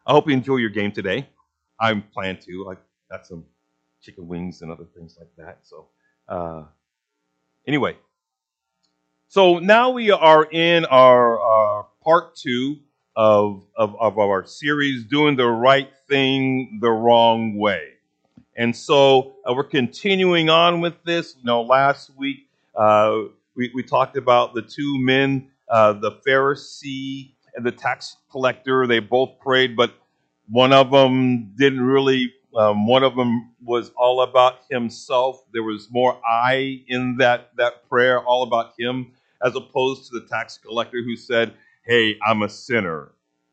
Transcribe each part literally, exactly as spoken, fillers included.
I hope you enjoy your game today. I plan to. I got some chicken wings and other things like that. So, uh, anyway, so now we are in our uh, part two of, of of our series, doing the right thing the wrong way. And so uh, we're continuing on with this. You know, last week uh, we, we talked about the two men, uh, the Pharisee and the tax collector. They both prayed, but one of them didn't really. Um, one of them was all about himself. There was more I in that that prayer, all about him, as opposed to the tax collector who said, "Hey, I'm a sinner.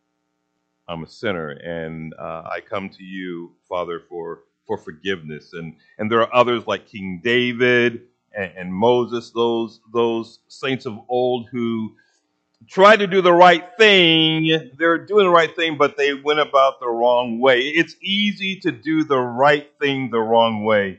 I'm a sinner, and uh, I come to you, Father, for for forgiveness." And and there are others like King David and, and Moses, those those saints of old who tried to do the right thing. They're doing the right thing, but they went about the wrong way. It's easy to do the right thing the wrong way,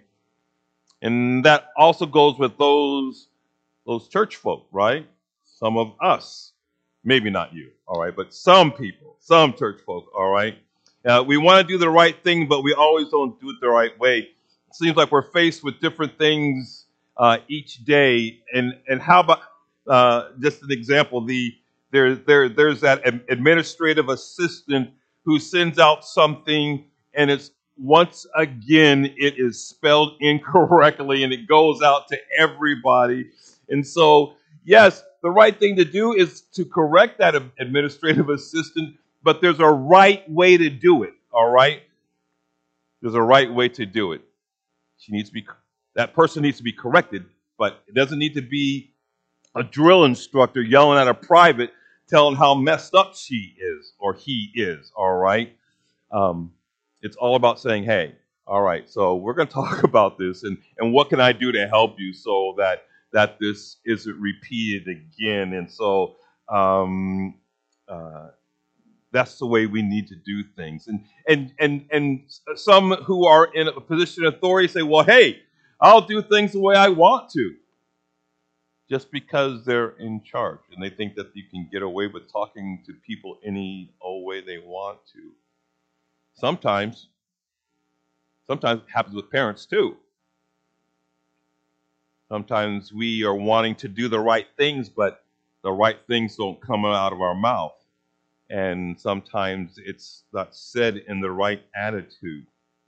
and that also goes with those those church folk, right? Some of us, maybe not you, all right, but some people, some church folk, all right. Uh, we want to do the right thing, but we always don't do it the right way. It seems like we're faced with different things uh, each day. And and how about uh, just an example? The there there there's that ad- administrative assistant who sends out something, and it's once again it is spelled incorrectly, and it goes out to everybody. And so, yes, the right thing to do is to correct that administrative assistant, but there's a right way to do it, all right? There's a right way to do it. She needs to be that person needs to be corrected, but it doesn't need to be a drill instructor yelling at a private telling how messed up she is or he is, all right? Um, it's all about saying, hey, all right, so we're going to talk about this, and, and what can I do to help you so that that this isn't repeated again? And so um, uh, that's the way we need to do things. And and and and some who are in a position of authority say, well, hey, I'll do things the way I want to, just because they're in charge, and they think that you can get away with talking to people any old way they want to. Sometimes Sometimes it happens with parents too. Sometimes we are wanting to do the right things, but the right things don't come out of our mouth. And sometimes it's not said in the right attitude.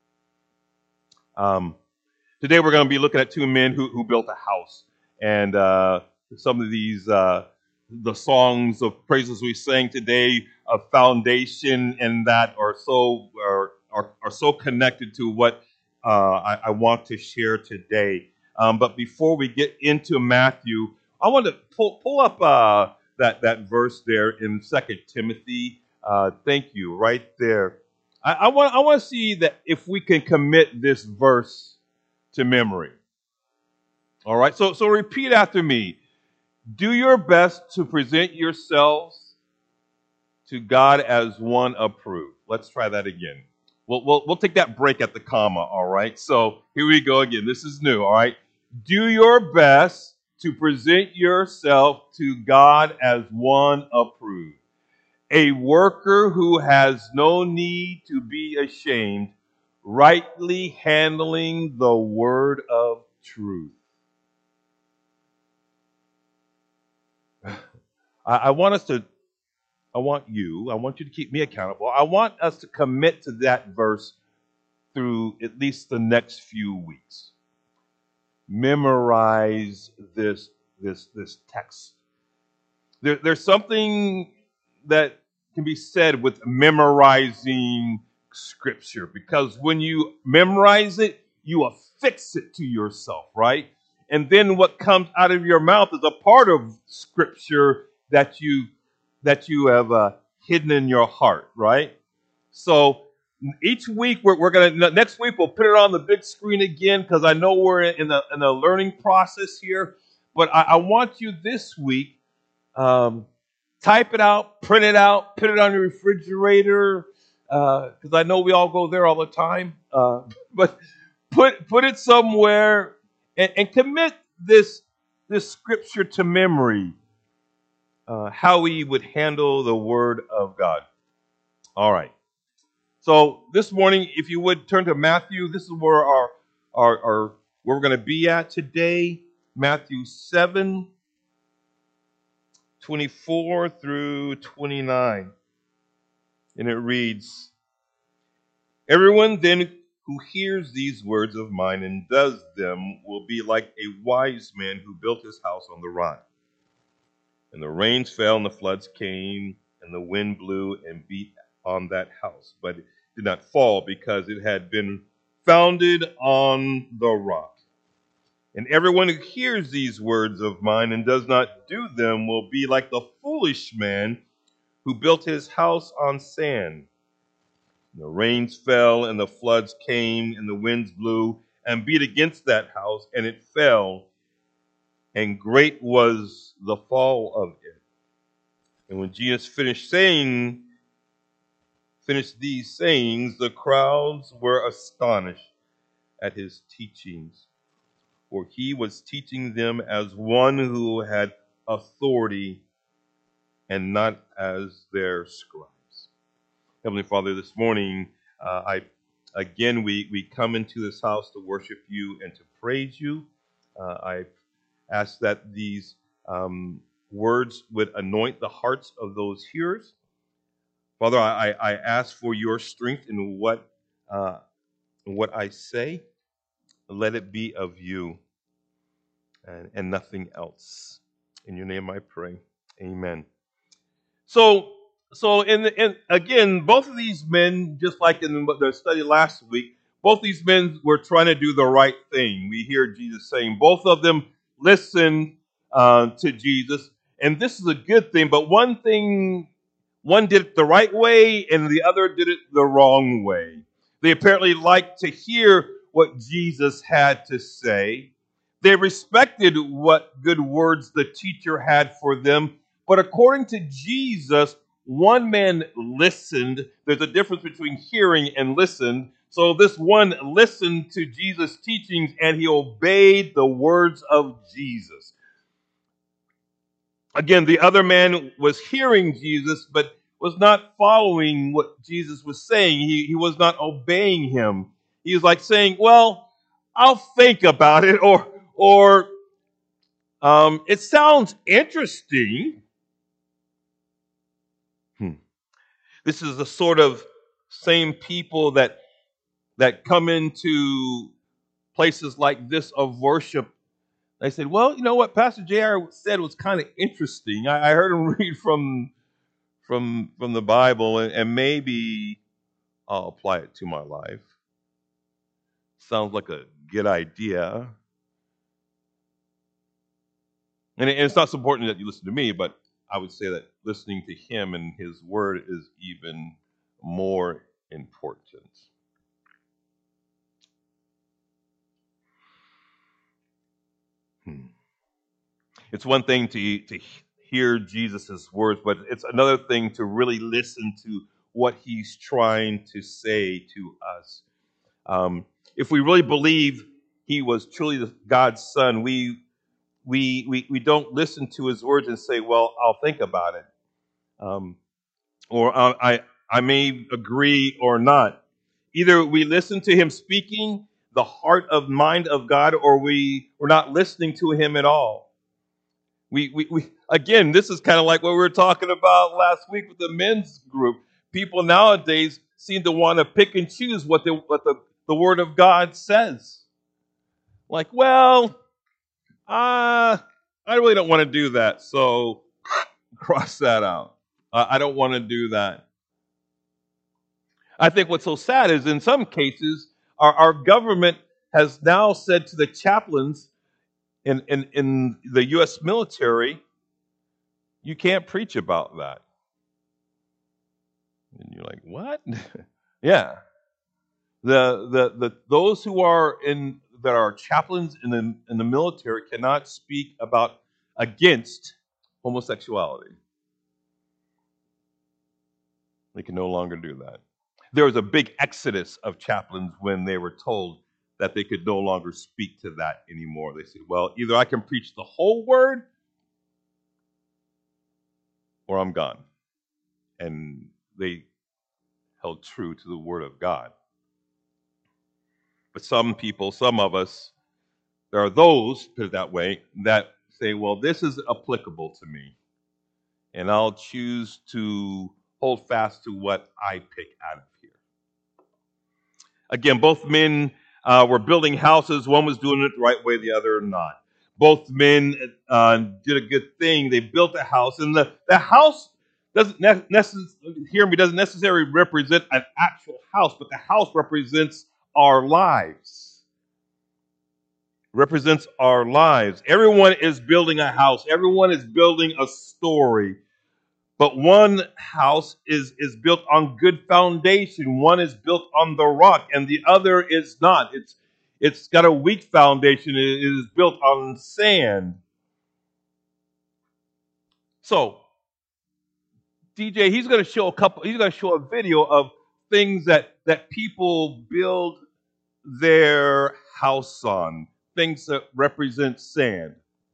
Um, Today we're going to be looking at two men who, who built a house. And uh, some of these, uh, the songs of praises we sang today, of foundation and that are so are, are, are so connected to what uh, I, I want to share today. Um, but before we get into Matthew, I want to pull, pull up uh, that, that verse there in Second Timothy. Uh, thank you, right there. I, I want I want to see that if we can commit this verse to memory. All right, so so repeat after me. Do your best to present yourselves to God as one approved. Let's try that again. We'll, we'll, we'll take that break at the comma, all right? So here we go again. This is new, all right? Do your best to present yourself to God as one approved, a worker who has no need to be ashamed, rightly handling the word of truth. I, I want us to, I want you, I want you to keep me accountable. I want us to commit to that verse through at least the next few weeks. Memorize this, this, this text. There, there's something that can be said with memorizing scripture, because when you memorize it, you affix it to yourself, right? And then what comes out of your mouth is a part of scripture that you that you have uh, hidden in your heart, right? So each week we're, we're gonna next week we'll put it on the big screen again, because I know we're in the in the learning process here. But I, I want you this week. Um, type it out, print it out, put it on your refrigerator, because uh, I know we all go there all the time. Uh, but put put it somewhere and, and commit this this scripture to memory. Uh, how we would handle the Word of God. All right. So this morning, if you would turn to Matthew, this is where our, our, our where we're going to be at today. Matthew seven, twenty-four through twenty-nine. And it reads, "Everyone then who hears these words of mine and does them will be like a wise man who built his house on the rock. And the rains fell and the floods came and the wind blew and beat on that house, but it did not fall because it had been founded on the rock. And everyone who hears these words of mine and does not do them will be like the foolish man who built his house on sand. The rains fell and the floods came and the winds blew and beat against that house, and it fell, and great was the fall of it." And when Jesus finished saying, finished these sayings, the crowds were astonished at his teachings, for he was teaching them as one who had authority and not as their scribes. Heavenly Father, this morning, uh, I again we, we come into this house to worship you and to praise you. Uh, I ask that these um, words would anoint the hearts of those hearers. Father, I, I ask for your strength in what uh, in what I say. Let it be of you and, and nothing else. In your name I pray. Amen. So, so in, the, in again, both of these men, just like in the study last week, both these men were trying to do the right thing. We hear Jesus saying both of them listened uh, to Jesus, and this is a good thing. But one thing, one did it the right way, and the other did it the wrong way. They apparently liked to hear what Jesus had to say. They respected what good words the teacher had for them. But according to Jesus, one man listened. There's a difference between hearing and listen. So this one listened to Jesus' teachings and he obeyed the words of Jesus. Again, the other man was hearing Jesus, but was not following what Jesus was saying. He, he was not obeying him. He was like saying, well, I'll think about it, or, or um, it sounds interesting. Hmm. This is the sort of same people that that come into places like this of worship. They said, well, you know what Pastor J R said was kind of interesting. I, I heard him read from from from the Bible, and, and maybe I'll apply it to my life. Sounds like a good idea. And, it, and it's not so important that you listen to me, but I would say that listening to him and his word is even more important. Hmm. It's one thing to, to hear Jesus' words, but it's another thing to really listen to what he's trying to say to us. Um, if we really believe he was truly God's son, we, we, we, we don't listen to his words and say, well, I'll think about it. Um, or I, I, I may agree or not. Either we listen to him speaking the heart of mind of God, or we, we're not listening to him at all. We, we, we again, this is kind of like what we were talking about last week with the men's group. People nowadays seem to want to pick and choose what the what the, the Word of God says. Like, well, uh, I really don't want to do that, so cross that out. Uh, I don't want to do that. I think what's so sad is in some cases, our, our government has now said to the chaplains in, in, in the U S military, you can't preach about that. And you're like, what? Yeah. The, the the those who are in that are chaplains in the in the military cannot speak about against homosexuality. They can no longer do that. There was a big exodus of chaplains when they were told that they could no longer speak to that anymore. They said, well, either I can preach the whole word or I'm gone. And they held true to the Word of God. But some people, some of us, there are those, put it that way, that say, well, this is applicable to me, and I'll choose to hold fast to what I pick out of here. Again, both men uh, were building houses. One was doing it the right way, the other not. Both men uh, did a good thing. They built a house, and the, the house doesn't ne- necess- hear me doesn't necessarily represent an actual house, but the house represents our lives. Represents our lives. Everyone is building a house. Everyone is building a story. But one house is, is built on good foundation. One is built on the rock, and the other is not. It's it's got a weak foundation. It is built on sand. So D J, he's going to show a couple. He's going to show a video of things that that people build their house on. Things that represent sand.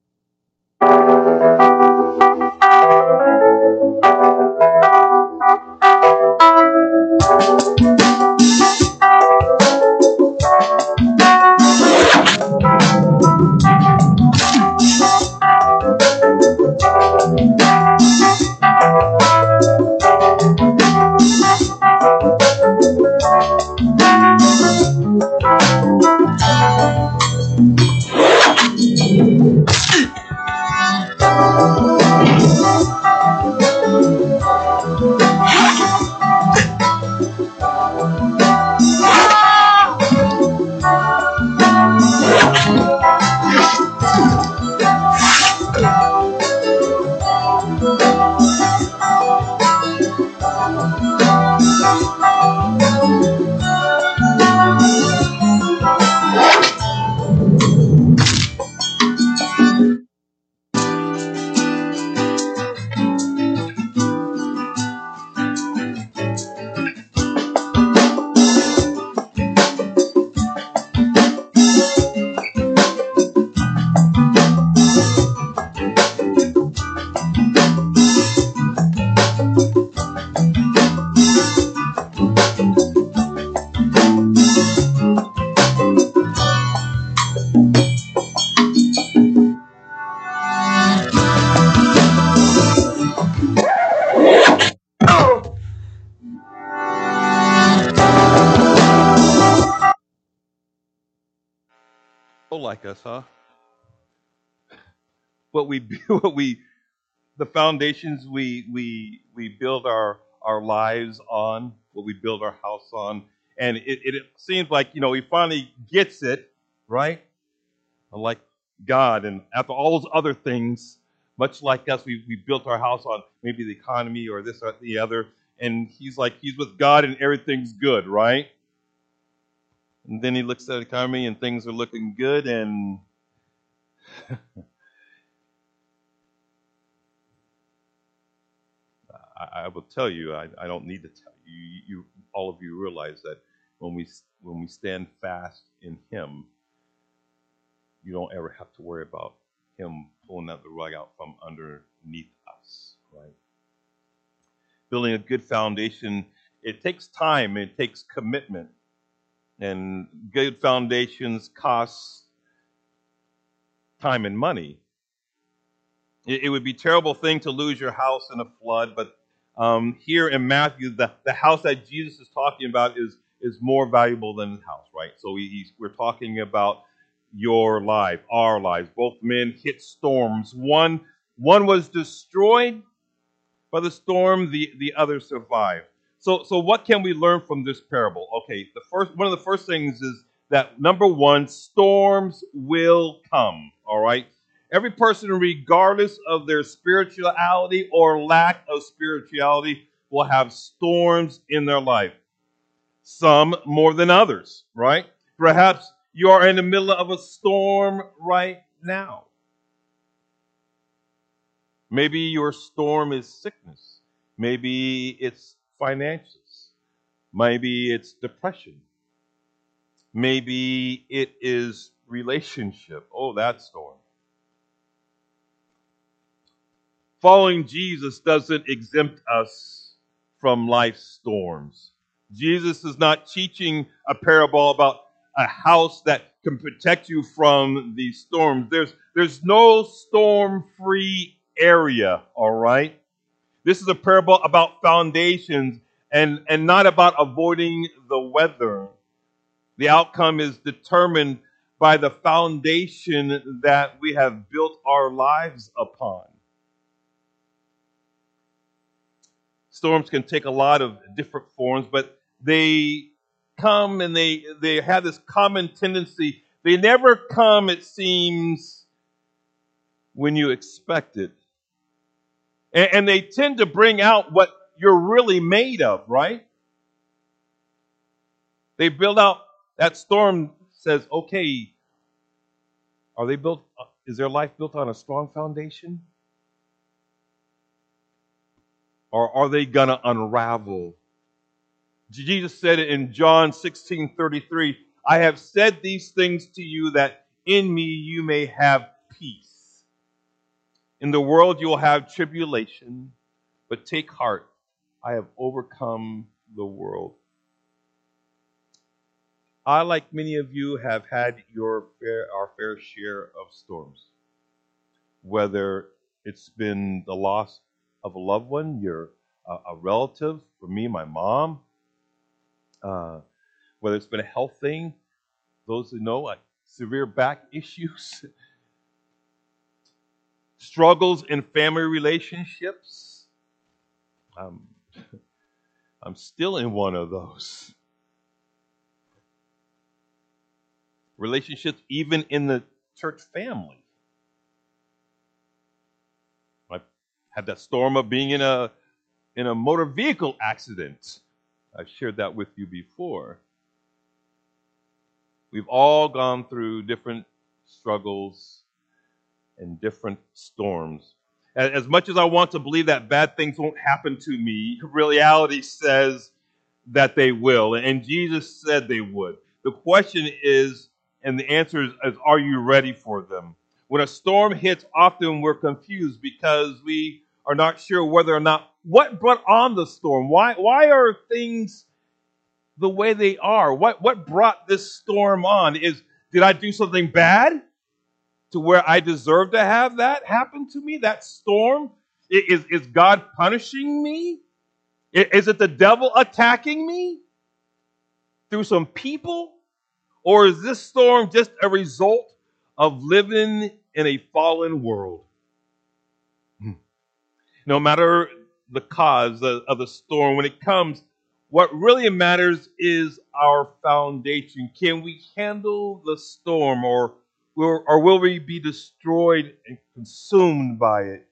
Oh, like us, huh? What we what we the foundations we we we build our our lives on, what we build our house on, and it, it, it seems like you know he finally gets it right, like God, and after all those other things, much like us, we we built our house on maybe the economy or this or the other, and he's like he's with God and everything's good, right? And then he looks at the economy and things are looking good, and I, I will tell you, I, I don't need to tell you. you. You, all of you realize that when we when we stand fast in Him, you don't ever have to worry about Him pulling that the rug out from underneath us, right? Building a good foundation, it takes time, it takes commitment, and good foundations cost time and money. It, it would be a terrible thing to lose your house in a flood, but um, here in Matthew, the, the house that Jesus is talking about is is more valuable than his house, right? So he, he's, we're talking about your life, our lives. Both men hit storms. One one was destroyed by the storm. The the other survived. So so what can we learn from this parable? Okay, the first one of the first things is that number one, storms will come. All right. Every person, regardless of their spirituality or lack of spirituality, will have storms in their life. Some more than others, right? Perhaps you are in the middle of a storm right now. Maybe your storm is sickness. Maybe it's finances. Maybe it's depression. Maybe it is relationship. Oh, that storm. Following Jesus doesn't exempt us from life's storms. Jesus is not teaching a parable about a house that can protect you from these storms. There's, there's no storm-free area, all right? This is a parable about foundations and, and not about avoiding the weather. The outcome is determined by the foundation that we have built our lives upon. Storms can take a lot of different forms, but they come and they, they have this common tendency. They never come, it seems, when you expect it. And, and they tend to bring out what you're really made of, right? They build out, that storm says, okay, are they built, is their life built on a strong foundation? Or are they going to unravel? Jesus said it in John sixteen thirty-three, I have said these things to you that in me you may have peace. In the world you will have tribulation, but take heart, I have overcome the world. I, like many of you, have had your fair, our fair share of storms. Whether it's been the loss of a loved one, your uh, a relative, for me, my mom, uh, whether it's been a health thing, those who know, like severe back issues, struggles in family relationships. Um, I'm still in one of those. Relationships even in the church family. I had that storm of being in a in a motor vehicle accident. I've shared that with you before. We've all gone through different struggles and different storms. As much as I want to believe that bad things won't happen to me, reality says that they will. And Jesus said they would. The question is, and the answer is, is are you ready for them? When a storm hits, often we're confused because we are not sure whether or not what brought on the storm. Why, why are things the way they are? What, what brought this storm on? Is did I do something bad to where I deserve to have that happen to me? That storm? Is, is God punishing me? Is it the devil attacking me through some people? Or is this storm just a result of living in a fallen world? No matter the cause of the storm, when it comes, what really matters is our foundation. Can we handle the storm, or, or will we be destroyed and consumed by it?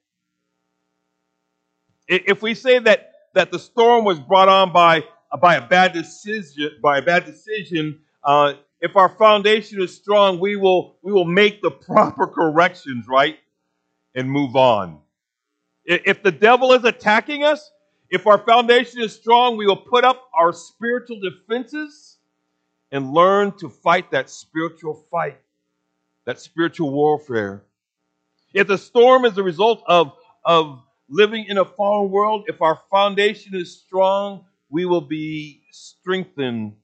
If we say that, that the storm was brought on by, by a bad decision, by a bad decision, uh, if our foundation is strong, we will we will make the proper corrections, right? And move on. If the devil is attacking us, if our foundation is strong, we will put up our spiritual defenses and learn to fight that spiritual fight, that spiritual warfare. If the storm is a result of, of living in a fallen world, if our foundation is strong, we will be strengthened,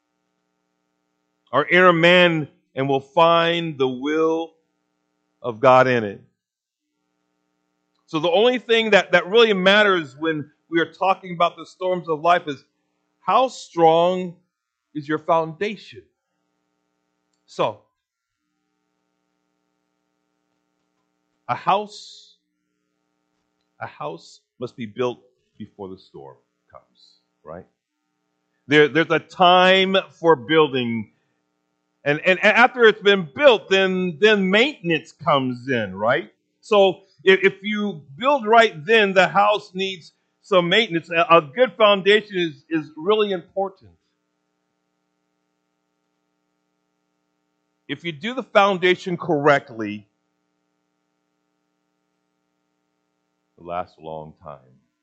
our inner man, and will find the will of God in it. So the only thing that, that really matters when we are talking about the storms of life is how strong is your foundation? So, a house, a house must be built before the storm comes, right? There, there's a time for building. And, and after it's been built, then, then maintenance comes in, right? So if, if you build right then, the house needs some maintenance. A, a good foundation is, is really important. If you do the foundation correctly, it lasts a long time.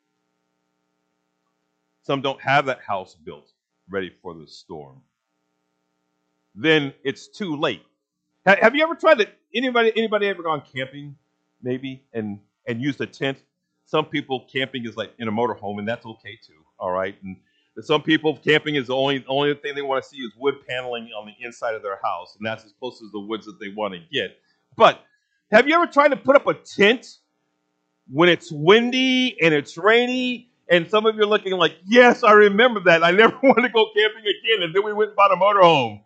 Some don't have that house built ready for the storm. Then it's too late. Have you ever tried that? Anybody, anybody ever gone camping, maybe, and and used a tent? Some people camping is like in a motorhome, and that's okay too. All right, and Some people, camping is the only only thing they want to see is wood paneling on the inside of their house, and that's as close as the woods that they want to get. But have you ever tried to put up a tent when it's windy and it's rainy? And some of you are looking like, yes, I remember that. I never want to go camping again. And then we went and bought a motorhome.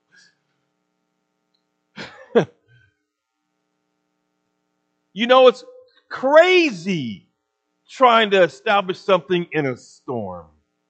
So, you know, it's crazy trying to establish something in a storm.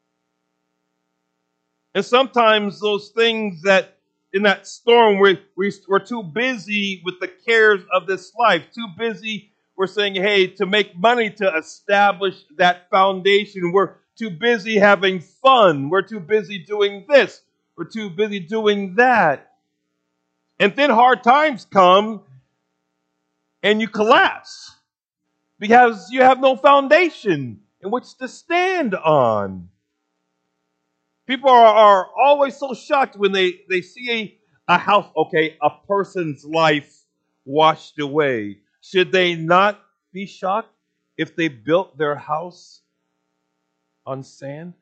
And sometimes those things that in that storm, we're, we, we're too busy with the cares of this life, too busy, we're saying, hey, to make money to establish that foundation. We're too busy having fun. We're too busy doing this. We're too busy doing that. And then hard times come and you collapse because you have no foundation in which to stand on. People are, are always so shocked when they, they see a, a house, okay, a person's life washed away. Should they not be shocked if they built their house on sand?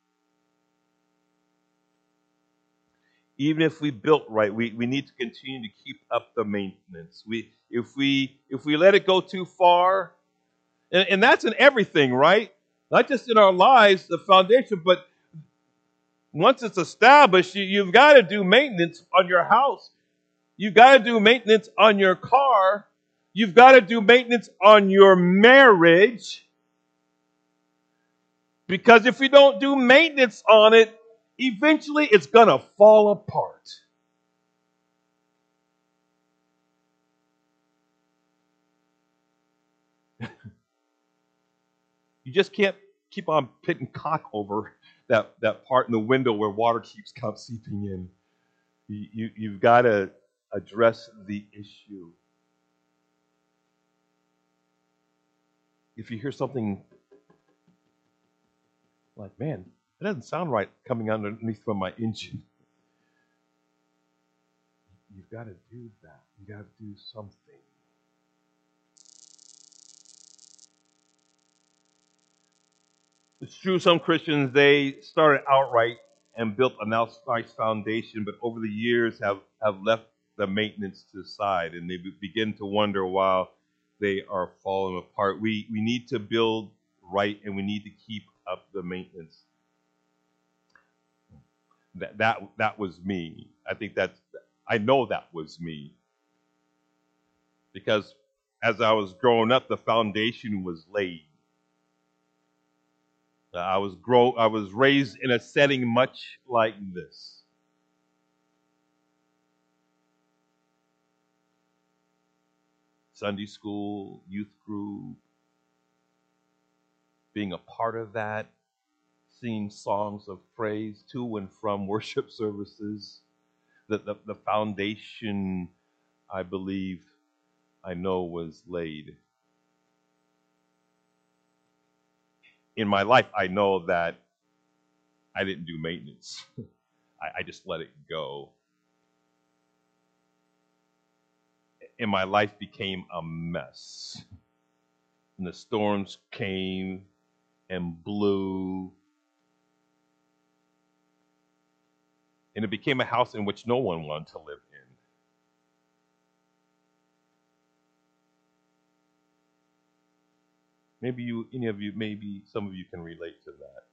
Even if we built right, we, we need to continue to keep up the maintenance. We if we if we let it go too far, and, and that's in everything, right? Not just in our lives, the foundation, but once it's established, you, you've got to do maintenance on your house. You've got to do maintenance on your car. You've got to do maintenance on your marriage. Because if you don't do maintenance on it, eventually it's going to fall apart. You just can't keep on pitting cock over that, that part in the window where water keeps come seeping in. You, you, you've got to address the issue. If you hear something like, man, it doesn't sound right coming underneath from my engine, you've got to do that. You've got to do something. It's true, some Christians, they started outright and built a nice foundation, but over the years have, have left the maintenance to the side, and they begin to wonder why they are falling apart. We, we need to build right, and we need to keep up the maintenance. That, that, that was me. I think that's, I know that was me. Because as I was growing up, the foundation was laid. I was grow. I was raised in a setting much like this. Sunday school, youth group, being a part of that, singing songs of praise to and from worship services. The, the, the foundation, I believe, I know was laid. In my life, I know that I didn't do maintenance. I, I just let it go. And my life became a mess. And the storms came and blew. And it became a house in which no one wanted to live in. Maybe you, any of you, maybe some of you can relate to that.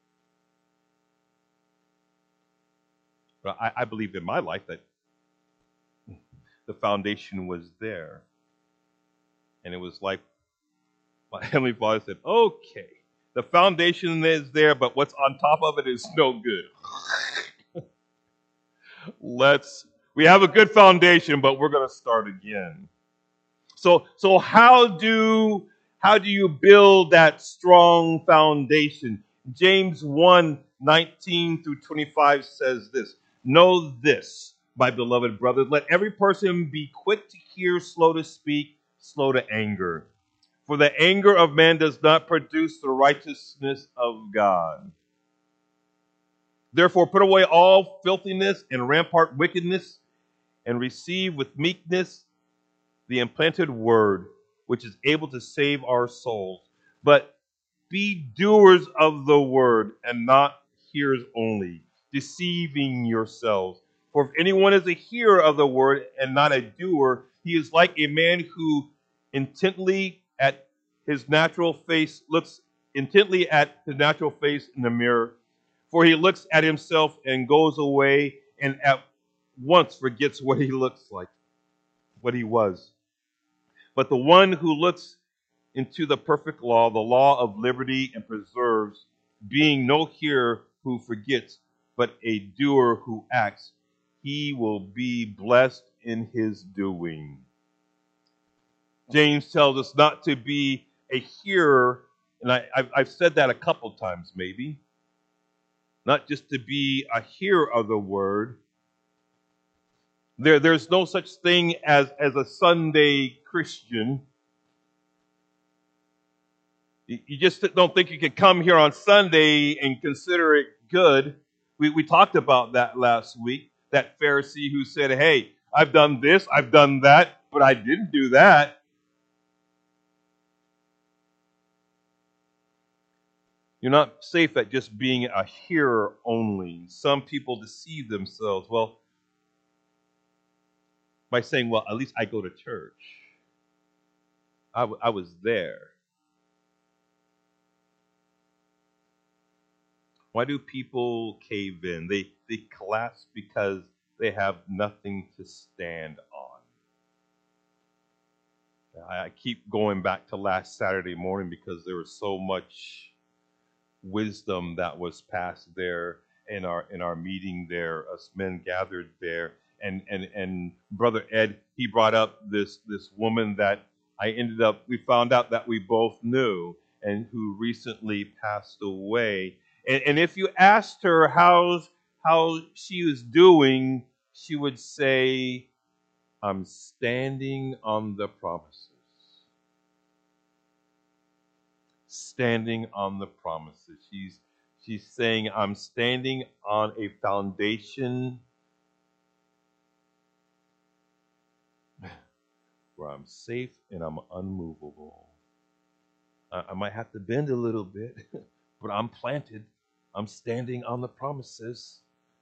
But I, I believe in my life that the foundation was there. And it was like my Heavenly Father said, okay, the foundation is there, but what's on top of it is no good. Let's, we have a good foundation, but we're going to start again. So, so how do How do you build that strong foundation? James one, nineteen through twenty-five says this. Know this, my beloved brothers. Let every person be quick to hear, slow to speak, slow to anger. For the anger of man does not produce the righteousness of God. Therefore put away all filthiness and rampart wickedness, and receive with meekness the implanted word, which is able to save our souls. But be doers of the word and not hearers only, deceiving yourselves. For if anyone is a hearer of the word and not a doer, he is like a man who intently at his natural face looks intently at his natural face in the mirror. For he looks at himself and goes away and at once forgets what he looks like, what he was. But the one who looks into the perfect law, the law of liberty, and preserves, being no hearer who forgets, but a doer who acts, he will be blessed in his doing. James tells us not to be a hearer, and I, I've, I've said that a couple times maybe, not just to be a hearer of the word. There, there's no such thing as, as a Sunday Christian. You, you just don't think you can come here on Sunday and consider it good. We, we talked about that last week. That Pharisee who said, hey, I've done this, I've done that, but I didn't do that. You're not safe at just being a hearer only. Some people deceive themselves. Well, by saying, well, at least I go to church. I, w- I was there. Why do people cave in? They, they collapse because they have nothing to stand on. I, I keep going back to last Saturday morning because there was so much wisdom that was passed there in our in our meeting there, us men gathered there, and and and Brother Ed, he brought up this this woman that I ended up we found out that we both knew and who recently passed away. And, and if you asked her how's how she was doing, she would say, "I'm standing on the promises." Standing on the promises. She's she's saying, I'm standing on a foundation where I'm safe and I'm unmovable. I, I might have to bend a little bit, but I'm planted. I'm standing on the promises.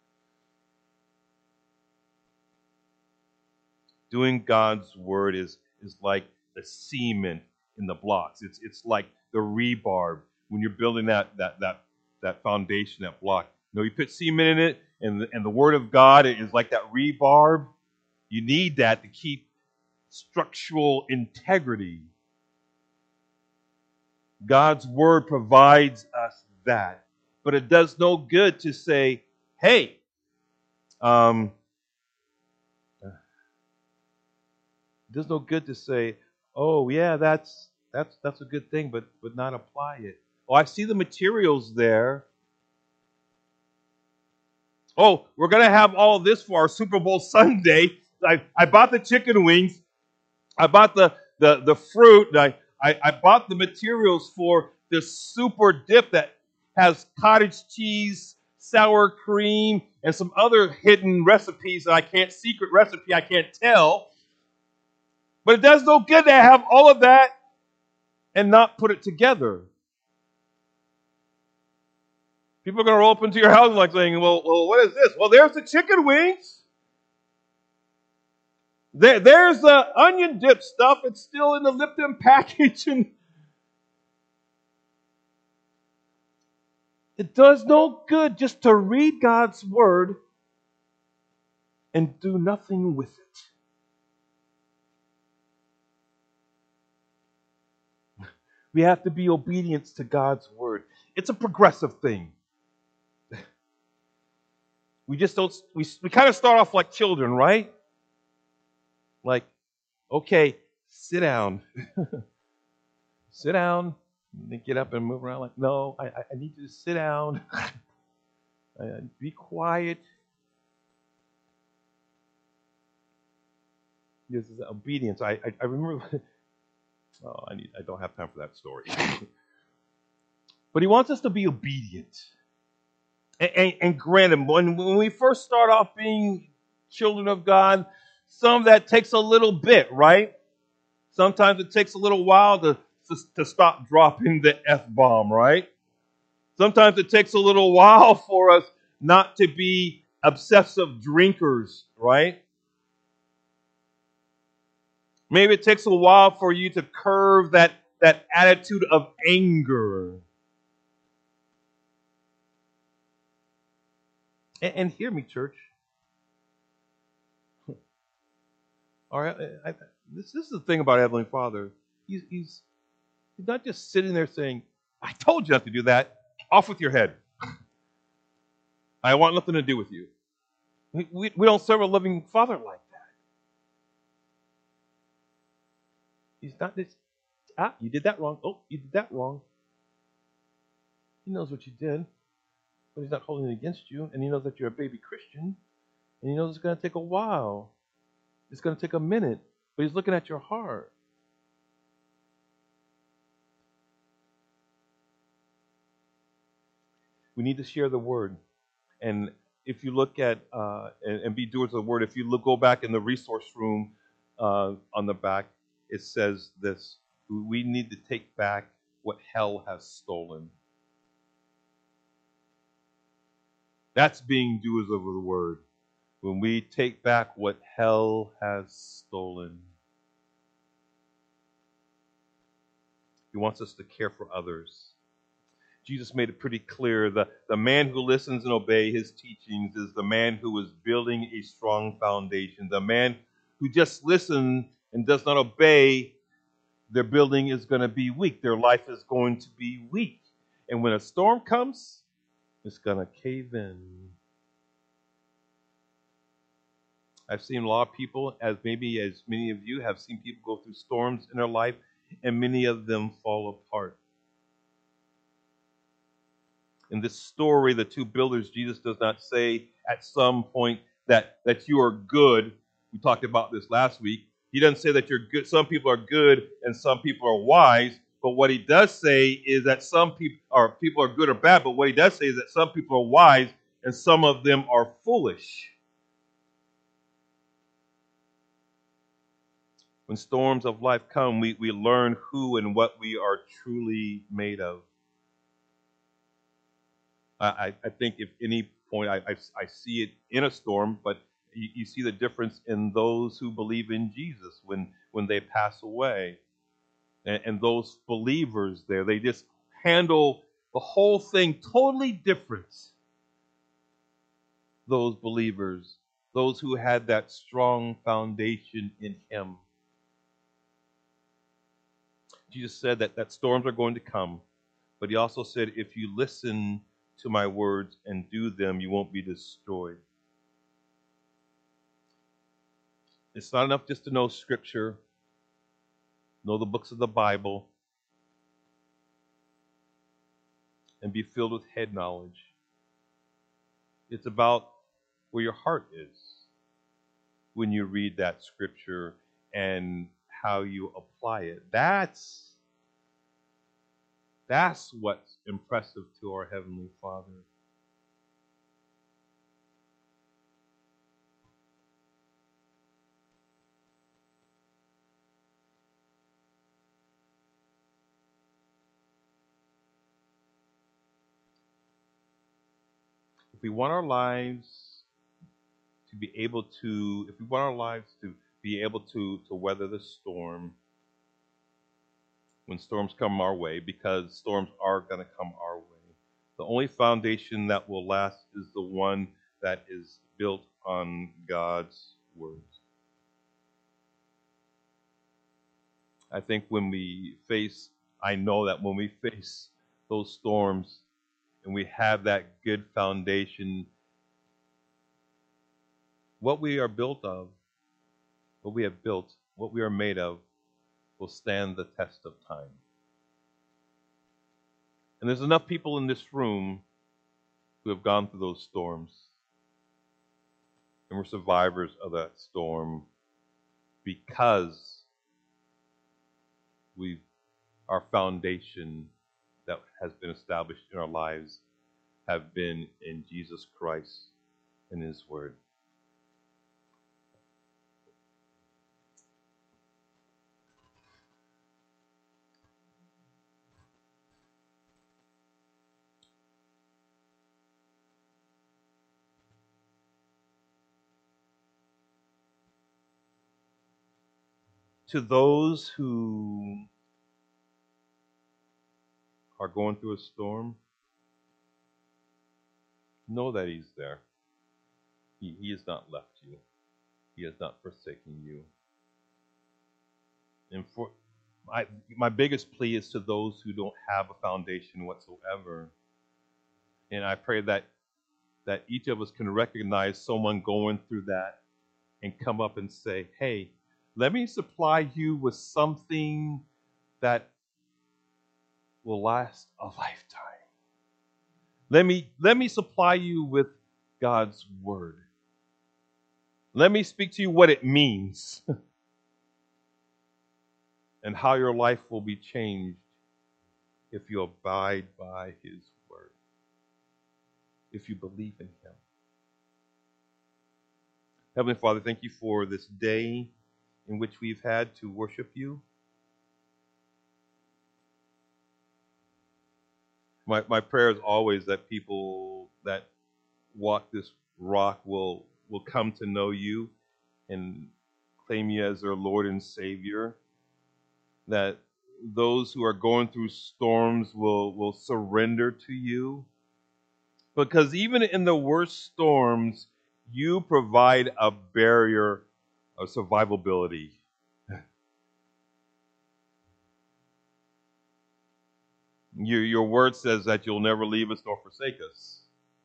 Doing God's word is, is like the cement in the blocks. It's it's like the rebar when you're building that that that that foundation, that block. You know, you put cement in it, and the, and the word of God is like that rebar. You need that to keep structural integrity. God's word provides us that, but it does no good to say, "Hey, um, it does no good to say, oh yeah, that's." That's that's a good thing, but but not apply it. Oh, I see the materials there. Oh, we're going to have all this for our Super Bowl Sunday. I, I bought the chicken wings. I bought the, the, the fruit. I, I, I bought the materials for this super dip that has cottage cheese, sour cream, and some other hidden recipes that I can't, secret recipe I can't tell. But it does no good to have all of that and not put it together. People are going to roll up into your house like saying, well, well, what is this? Well, there's the chicken wings. There, there's the onion dip stuff. It's still in the Lipton package. And it does no good just to read God's word and do nothing with it. We have to be obedient to God's word. It's a progressive thing. We just don't, we, we kind of start off like children, right? Like, okay, sit down. Sit down. And they get up and move around like, no, I, I need you to sit down. uh, be quiet. This is obedience. I, I, I remember... Oh, I need. I don't have time for that story. But he wants us to be obedient. And, and, and granted, when, when we first start off being children of God, some of that takes a little bit, right? Sometimes it takes a little while to, to, to stop dropping the F-bomb, right? Sometimes it takes a little while for us not to be obsessive drinkers, right? Maybe it takes a while for you to curve that, that attitude of anger. And, and hear me, church. All right, I, I, this, this is the thing about Heavenly Father. He's, he's, he's not just sitting there saying, I told you not to do that. Off with your head. I want nothing to do with you. We, we, we don't serve a living Father like that. He's not this, ah, you did that wrong. Oh, you did that wrong. He knows what you did, but he's not holding it against you, and he knows that you're a baby Christian, and he knows it's going to take a while. It's going to take a minute, but he's looking at your heart. We need to share the word. And if you look at, uh, and, and be doers of the word, if you look, go back in the resource room uh, on the back, it says this: we need to take back what hell has stolen. That's being doers of the word. When we take back what hell has stolen. He wants us to care for others. Jesus made it pretty clear that the man who listens and obeys his teachings is the man who is building a strong foundation. The man who just listens and does not obey, their building is going to be weak. Their life is going to be weak. And when a storm comes, it's going to cave in. I've seen a lot of people, as maybe as many of you have seen people go through storms in their life, and many of them fall apart. In this story, the two builders, Jesus does not say at some point that, that you are good. We talked about this last week. He doesn't say that you're good. Some people are good and some people are wise. But what he does say is that some people are people are good or bad. But what he does say is that some people are wise and some of them are foolish. When storms of life come, we, we learn who and what we are truly made of. I, I think if any point I, I, I see it in a storm, but you, you see the difference in those who believe in Jesus when, when they pass away. And, and those believers there, they just handle the whole thing totally different. Those believers, those who had that strong foundation in Him. Jesus said that, that storms are going to come, but He also said, if you listen to my words and do them, you won't be destroyed. It's not enough just to know Scripture, know the books of the Bible, and be filled with head knowledge. It's about where your heart is when you read that Scripture and how you apply it. That's That's what's impressive to our Heavenly Father. If we want our lives to be able to, if we want our lives to be able to, to weather the storm, when storms come our way, because storms are going to come our way, the only foundation that will last is the one that is built on God's words. I think when we face, I know that when we face those storms and we have that good foundation, what we are built of, what we have built, what we are made of, will stand the test of time. And there's enough people in this room who have gone through those storms. And we're survivors of that storm because we, our foundation that has been established in our lives have been in Jesus Christ and His Word. to those who are going through a storm, know that He's there. He, he has not left you. He has not forsaken you. And for my, my biggest plea is to those who don't have a foundation whatsoever. And I pray that that each of us can recognize someone going through that and come up and say, hey, let me supply you with something that will last a lifetime. Let me let me supply you with God's word. Let me speak to you what it means and how your life will be changed if you abide by His word, if you believe in Him. Heavenly Father, thank you for this day in which we've had to worship you. My, my prayer is always that people that walk this rock will, will come to know you and claim you as their Lord and Savior. That those who are going through storms will, will surrender to you. Because even in the worst storms, you provide a barrier of survivability. Your, your word says that you'll never leave us nor forsake us.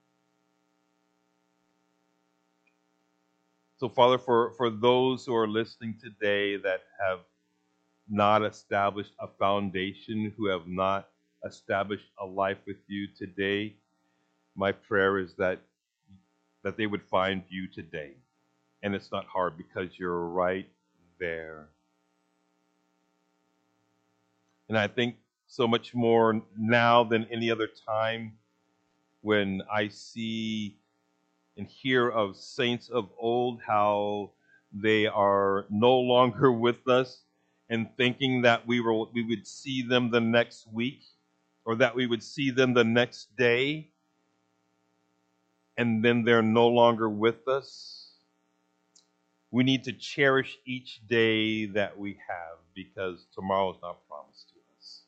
So, Father, for, for those who are listening today that have not established a foundation, who have not established a life with you today, my prayer is that that they would find you today. And it's not hard because you're right there. And I think so much more now than any other time when I see and hear of saints of old, how they are no longer with us, and thinking that we were we would see them the next week or that we would see them the next day, and then they're no longer with us. We need to cherish each day that we have because tomorrow is not promised to us.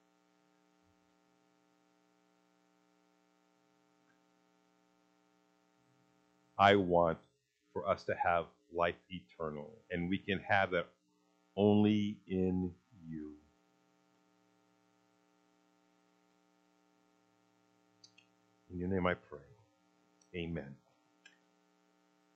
I want for us to have life eternal, and we can have that only in you. In your name I pray. Amen.